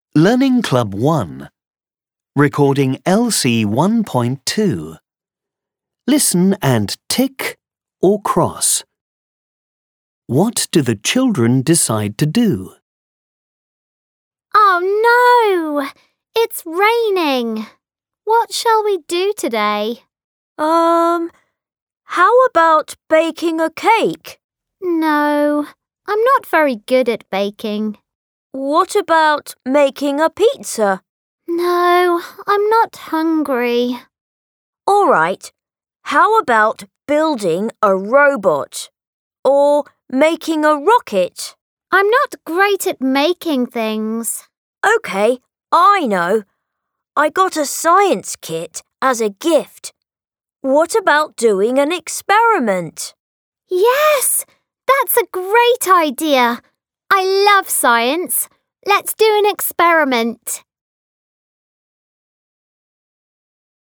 Learning Club 1. Recording LC 1.2. Listen and tick or cross. What do the children decide to do? Oh no! It's raining. What shall we do today? How about baking a cake? No, I'm not very good at baking. What about making a pizza? No, I'm not hungry. All right. How about building a robot? Or making a rocket? I'm not great at making things. OK, I know. I got a science kit as a gift. What about doing an experiment? Yes, that's a great idea. I love science. Let's do an experiment.